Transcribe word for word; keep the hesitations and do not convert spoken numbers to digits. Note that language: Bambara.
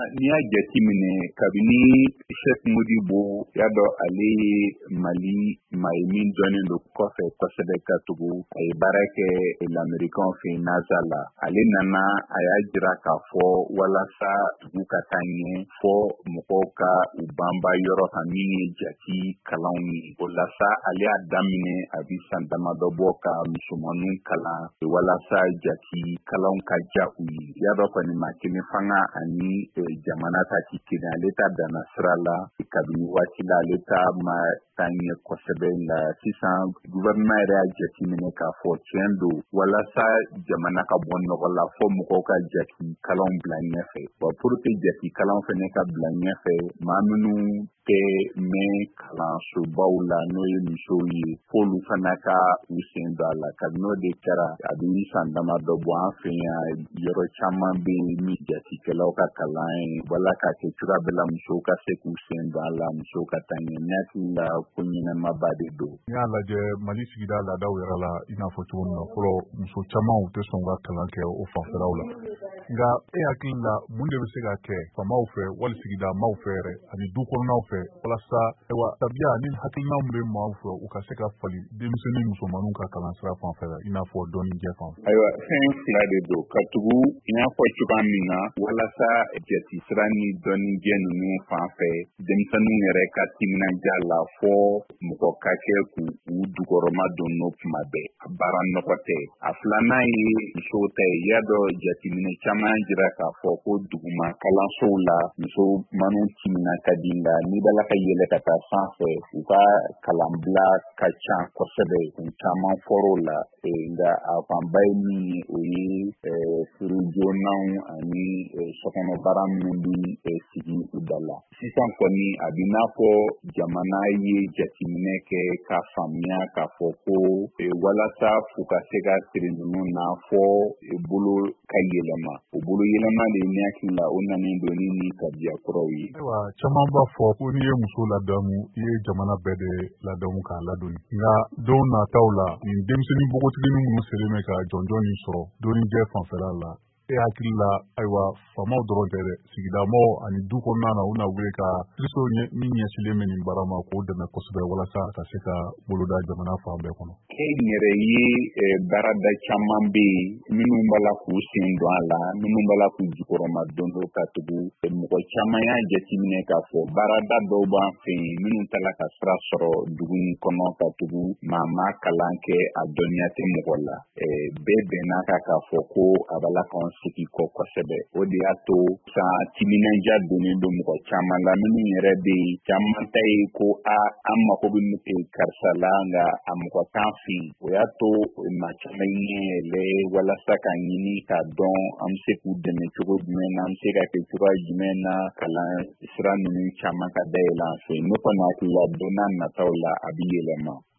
n'i y'a jateminɛ kabini Sheikh Modibo y'a dɔn ale ye Mali maa ye min dɔnnen don kɔfɛ kosɛbɛ ka tugu a ye baara kɛ l'Américain fɛ NASA la. Ale nana a y'a jira k'a fɔ walasa dugu ka taa ɲɛ fɔ mɔgɔw ka u banba yɔrɔ kan min ye jati kalanw ye. O la sa ale y'a daminɛ a bi san damadɔ bɔ ka musomaninw kalan walasa jati kalanw ka diya u ye. Y'a dɔn kɔni maa kelen fanga ani jamana ta ti kelen, ale ta danna sira la kabini waati la ale ta ma taa ɲɛ kosɛbɛ. Nka sisan gouvernement yɛrɛ y'a jateminɛ k'a fɔ tiɲɛ don walasa jamana ka bɔ nɔgɔ la fɔ mɔgɔw ka jati kalanw bila ɲɛfɛ. Wa pour que jati kalanw fɛnɛ ka bila ɲɛfɛ, maa minnu tɛ mɛn kalansobaw la n'o ye musow ye, f'olu fana ka u sen don a la. Kabi n'o de kɛra a bi san damadɔ bɔ an fɛ yan yɔrɔ caman bɛ min jatikɛlaw ka kalan ye wala k'a kɛ cogoya bɛɛ la musow ka se k'u sen don a la, musow ka taa ɲɛ. Ne hakili la ko ɲɛnɛmaba de don. N'i y'a lajɛ Mali sigida laadaw yɛrɛ la i n'a fɔ cogo min na fɔlɔ muso caman u tɛ sɔn ka kalan kɛ o fanfɛlaw la. Nka e hakili la mun de bɛ se ka kɛ faamaw fɛ wali sigida maaw fɛ yɛrɛ ani du kɔnɔnaw fɛ walasa ayiwa tabiya ni hakilinaw bɛ maaw fɛ u ka se ka fali denmisɛnnin musomaninw ka kalan sira fanfɛ la i n'a fɔ dɔnni jɛ fan. Ayiwa fɛn fila de don ka tugu i n'a fɔ cogoya min na walasa jati sira ni dɔnni jɛ ninnu fan fɛ denmisɛnninw yɛrɛ ka timinanja la fɔ mɔgɔ ka kɛ k'u u dukɔrɔma don n'o tuma bɛɛ. A baara nɔgɔ tɛ. A filanan ye musow ta ye. Y'a dɔn jateminɛ caman jira k'a fɔ ko duguma kalansow la musomaninw timina ka di. Nka n'i b'a la ka yɛlɛ ka taa sanfɛ u ka kalanbila ka ca kosɛbɛ. Kun caman fɔr'o la. Nka a fanba ye min ye o ye furu joonanw ani sokɔnɔ baara minnu bɛ sigi u da la. Sisan kɔni a b'i n'a fɔ jamana ye jateminɛ kɛ k'a faamuya k'a fɔ ko walasa f'u ka se ka siri ninnu na fɔ bolo ka yɛlɛma. O bolo yɛlɛma de ne hakili la o nanen don ni ni tabiya kuraw ye. Ayiwa caman b'a fɔ ko n'i ye muso ladamu i ye jamana bɛɛ de ladamu k'a ladonni. Nka don nataw la nin denmisɛnnin npogotiginin minnu selen bɛ ka jɔnjɔn nin sɔrɔ dɔnnijɛ fanfɛla la e hakili la ayiwa faamaw dɔrɔn tɛ dɛ sigidamɔgɔw ani du kɔnɔna na u na wuli ka kristo min ɲɛsilen bɛ nin baara ma k'o dɛmɛ kosɛbɛ walasa ka se ka boloda jamana fan bɛɛ kɔnɔ. Kɛ n yɛrɛ ye baarada caman bɛ yen minnu b'a la k'u sen don a la minnu b'a la k'u jukɔrɔma don dɔ ka tugu mɔgɔ caman y'a jateminɛ k'a fɔ baarada dɔw b'an fɛ yen minnu taara ka sira sɔrɔ dugu in kɔnɔ ka tugu maa ma kalan kɛ a dɔnniya tɛ mɔgɔ la. Bɛɛ bɛnna kan k'a fɔ ko a b'a la k'an sigi kɔ kosɛbɛ. O de y'a to san timinanja donnen don mɔgɔ caman la minnu yɛrɛ bɛ yen caman ta ye ko a an mako bɛ karisa la nka a mɔgɔ t'an fɛ yen. O y'a to maa caman ɲɛ yɛlɛ walasa k'a ɲini k'a dɔn an bɛ se k'u dɛmɛ cogo jumɛn na an bɛ se ka kɛ cogoya jumɛn na kalan sira ninnu caman ka dayɛlɛ an fɛ yen. Ne kɔni hakili la don n'a nataw la a bɛ yɛlɛma.